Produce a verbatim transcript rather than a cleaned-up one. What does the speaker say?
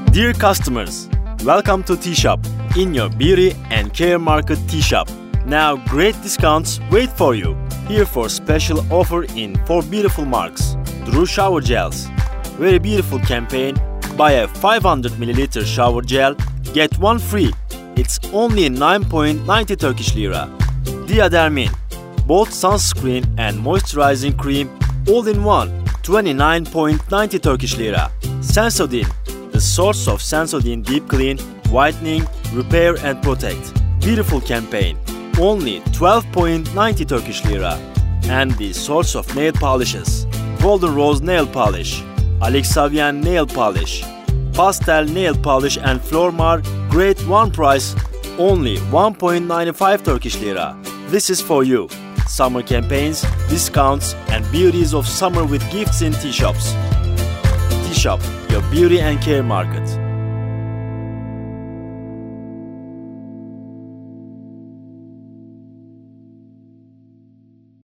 Dear customers, welcome to T-Shop, in your beauty and care market T-Shop. Now great discounts wait for you. Here for special offer in four beautiful marks. Duru shower gels. Very beautiful campaign. Buy a five hundred milliliter shower gel, get one free. It's only nine point nine zero Turkish lira. Diadermin. Both sunscreen and moisturizing cream all in one. twenty-nine point nine zero Turkish lira. Sensodyne. The source of Sensodyne Deep Clean, Whitening, Repair and Protect. Beautiful campaign. Only twelve point nine zero Turkish lira. And the source of nail polishes. Golden Rose Nail Polish. Alexavian Nail Polish. Pastel Nail Polish and Flormar Grade one price. Only one point nine five Turkish lira. This is for you. Summer campaigns, discounts and beauties of summer with gifts in T-Shops. T-Shop, your beauty and care market.